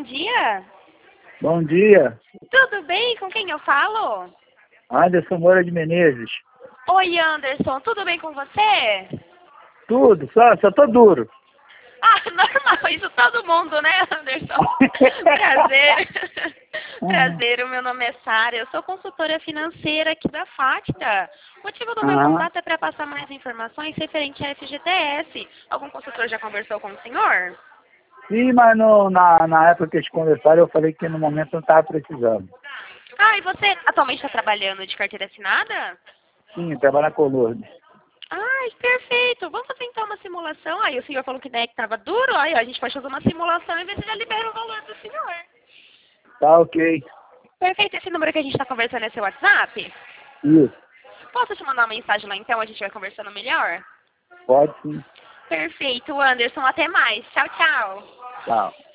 dia. Bom dia, Tudo bem? Com quem eu falo? Anderson Moura de Menezes. Oi, Anderson. Tudo bem com você? Tudo, só tô duro. Ah, normal. Isso todo mundo, né, Anderson? Prazer. Prazer. O meu nome é Sara. Eu sou consultora financeira aqui da Facta. O motivo do meu Aham. contato é para passar mais informações referente à FGTS. Algum consultor já conversou com o senhor? Sim, mas na época que eles conversaram, eu falei que no momento não estava precisando. Ah, e você atualmente está trabalhando de carteira assinada? Sim, trabalhar com o Lourdes. Ai, perfeito. Vamos fazer então uma simulação. Aí o senhor falou que, né, que estava duro. Aí ó, a gente pode fazer uma simulação e ver se já libera o valor do senhor. Tá ok. Perfeito. Esse número que a gente está conversando é seu WhatsApp? Isso, Posso te mandar uma mensagem lá então? A gente vai conversando melhor? pode sim. Perfeito, Anderson. Até mais. Tchau, tchau. Tchau.